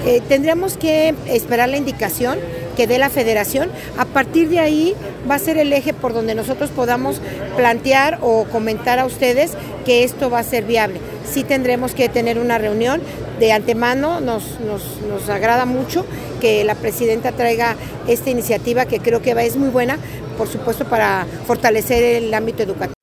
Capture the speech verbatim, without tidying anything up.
Eh, tendríamos que esperar la indicación que dé la federación. A partir de ahí va a ser el eje por donde nosotros podamos plantear o comentar a ustedes que esto va a ser viable. Sí tendremos que tener una reunión de antemano, nos, nos, nos agrada mucho que la presidenta traiga esta iniciativa que creo que va, es muy buena, por supuesto, para fortalecer el ámbito educativo.